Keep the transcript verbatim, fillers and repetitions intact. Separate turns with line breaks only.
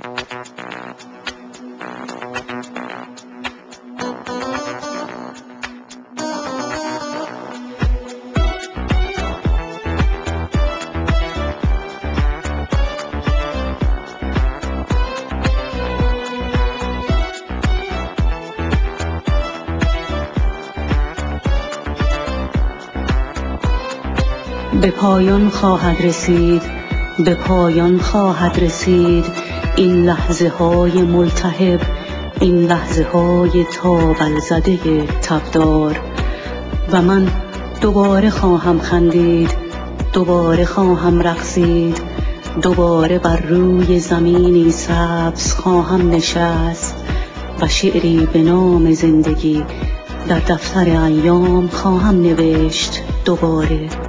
به پایان خواهد رسید، به پایان خواهد رسید این لحظه های ملتهب، این لحظه های تاول زده تبدار. و من دوباره خواهم خندید، دوباره خواهم رقصید، دوباره بر روی زمینی سبز خواهم نشست و شعری به نام زندگی در دفتر ایام خواهم نوشت دوباره.